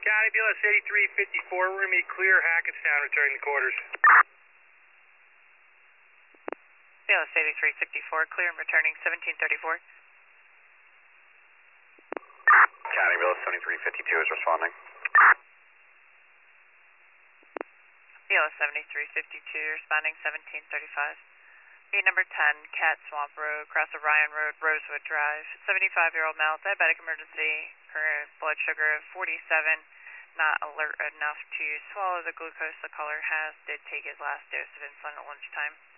County BLS 8354, we're going to meet clear Hackettstown, returning the quarters. BLS 8354, clear and returning 1734. County BLS 7352 is responding. BLS 7352, responding 1735. Gate number 10, Cat Swamp Road, across Orion Road, Rosewood Drive. 75-year-old male, diabetic emergency, current blood sugar of 47, not alert enough to swallow the glucose. The caller did take his last dose of insulin at lunchtime.